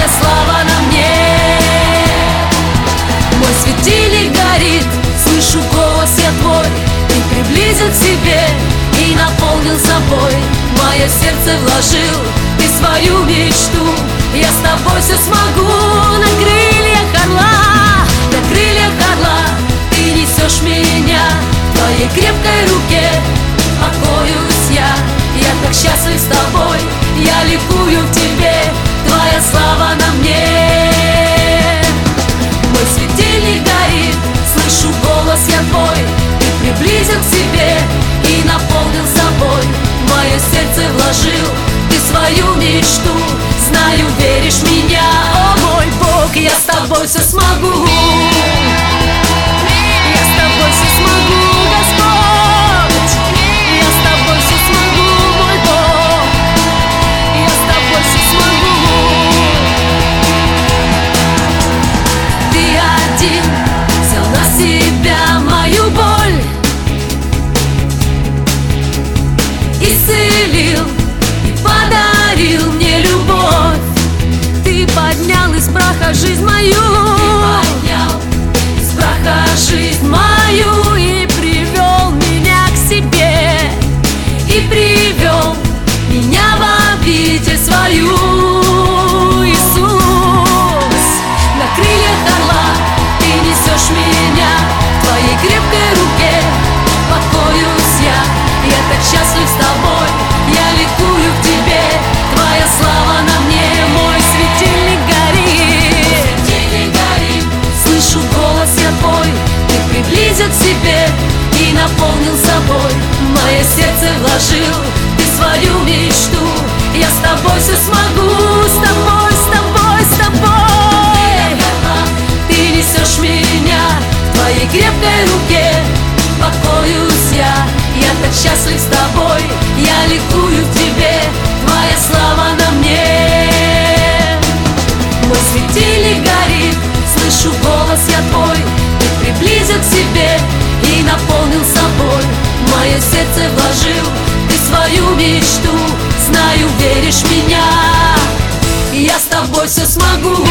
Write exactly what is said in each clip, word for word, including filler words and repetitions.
Твоя слава на мне. Мой светильник горит, слышу голос я Твой. Ты приблизил к себе и наполнил собой. Мое сердце вложил Ты свою мечту. Я с Тобой все смогу. На крыльях орла, на крыльях орла Ты несешь меня. В Твоей крепкой руке покоюсь я. Я так счастлив с Тобой, я ликую в Тебе. Твоя слава на мне. Мой светильник горит, слышу голос я Твой. Ты приблизил к себе и наполнил собой. Мое сердце вложил Ты свою мечту. Знаю, веришь в меня, о мой Бог. Я с Тобой все смогу. Я с Тобой все смогу, Господь. Я с Тобой все смогу, мой Бог. Я с Тобой все смогу. Ты один взял на себя мою боль, исцелил и подарил мне любовь. Ты поднял из праха жизнь мою. Ты поднял из праха жизнь мою и привел меня к себе. И привел меня в обитель свою. Иисус, на крыльях орла Ты несешь меня. В Твоей крепкой руке покоюсь я. Я так счастлив с Тобой, я ликую в Тебе. Твоя слава на мне. Мой светильник горит, светильник горит. Слышу голос я Твой. Ты приблизил к себе и наполнил собой. Мое сердце вложил Ты свою мечту. Я с Тобой все смогу. С Тобой, с Тобой, с Тобой. Ты несешь меня. В Твоей крепкой руке покоюсь я. Я так счастлив с Тобой, я ликую в Тебе. Твоя слава на мне. Мой светильник горит, слышу голос я Твой. Ты приблизил к себе и наполнил собой. Мое сердце вложил Ты свою мечту. Знаю, веришь в меня, я с Тобой все смогу.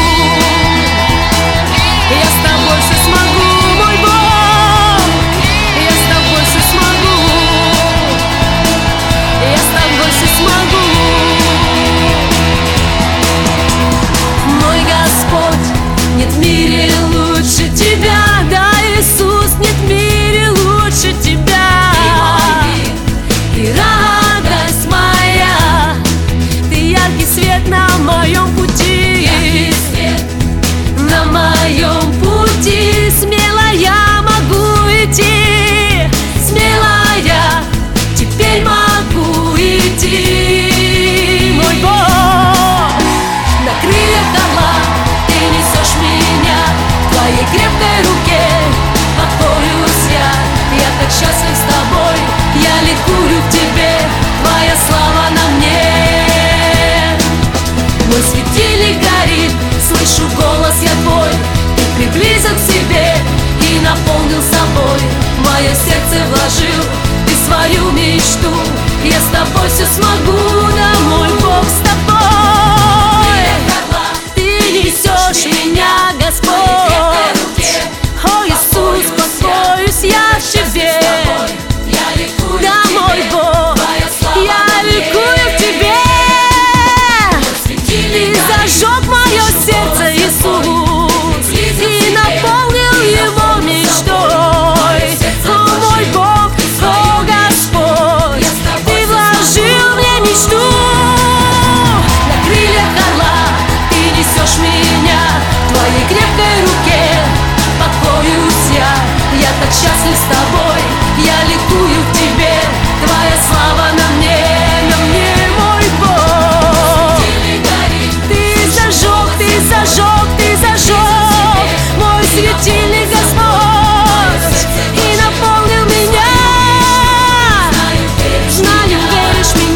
Я с Тобой все смогу, мой Бог. Я с Тобой все смогу. Я с Тобой все смогу. Мой Господь, нет в мире лучше Тебя. Да, Иисус, нет в мире лучше Тебя. Ты радость моя, Ты яркий свет на моем пути. Яркий свет на моем пути. Смело я могу идти. Смело я теперь могу идти. Мой Бог, на крыльях орла Ты несешь меня. В Твоей крепкой руке покоюсь я. Я так счастлив с Тобой, я ликую в Тебе. Твоя слава на мне. Мой светильник горит, слышу голос я Твой. Ты приблизил к себе и наполнил собой. Мое сердце вложил Ты свою мечту. Я с Тобой все смогу, да, мой Бог, с Тобой. Ты несешь меня, Господь. О, Иисус, покоюсь я в Тебе. Да, мой Бог, я ликую в Тебе. Ты зажег мое сердце, Иисус, и наполнил его мечтой. О, мой Бог, о, Господь, Ты вложил мне мечту. На крыльях орла Ты несешь меня. В Твоей крепкой руке покоюсь я. Я так счастлив с Тобой, я ликую в Тебе. Твоя слава на мне, на мне, мой Бог. Ты зажег, Ты зажег, Ты зажег мой светильник, Господь, и наполнил меня. Знаю, веришь в меня.